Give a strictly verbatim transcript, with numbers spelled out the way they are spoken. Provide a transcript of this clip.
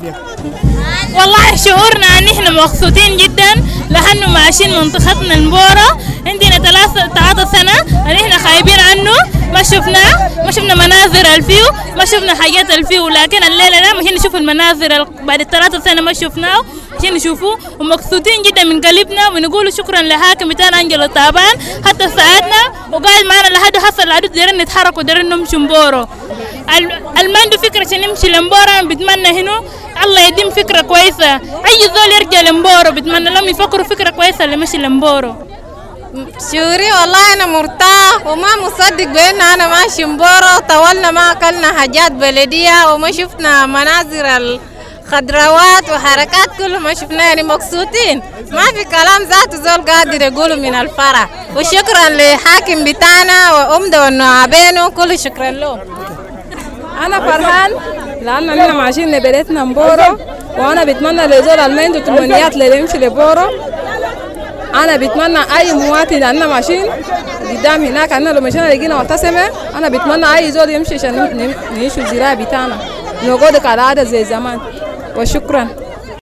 العافيه. والله شعورنا ان احنا مبسوطين جدا لانه ماشيين منطقتنا المبورة. عندنا ثلاثة ثلاثة سنة ان احنا خايبين عنه، ما شفناه، ما شفنا مناظر الفيو، ما شفنا حاجات الفيو، لكن الليلة ده عشان نشوف المناظر بعد الثلاثة سنة ما شفناه عشان نشوفوه، ومبسوطين جدا من قلبنا، ونقول شكرا لحاكم بتاعنا انجلو طابان حتى ساعدنا وقال معنا لحد حصل العدو دايرين نتحرك ودايرين نمشي مبورو. اللي عنده فكرة عشان نمشي لمبورو بتمنى هنا الله يديم فكرة كويسة، أي زول يرجع لمبورو بتمنى لهم يفكروا فكرة كويسة اللي مشي لمبورو. شعوري والله أنا مرتاح وما مصدق بأن أنا ماشي مبورو. طولنا ما أكلنا حاجات بلدية وما شفنا مناظر الخضروات وحركات كله ما شفناها، يعني مبسوطين ما في كلام ذاته زول قادر يقوله من الفرح. وشكرا لحاكم بتاعنا وأمده والنوابين كله شكرا لهم. أنا فرحان لأن أنا ماشيين لبلدنا مبورو، وأنا بتمنى لزول اللي عنده تمنيات اللي يمشي لبورو. أنا بتمنى أي مواطن لأننا ماشيين قدام هناك، أنا لو مشينا لقينا معتصمة، أنا بتمنى أي زول يمشي عشان نعيشوا الزراعة بتاعنا، نقعد كالعادة زي زمان. وشكرا.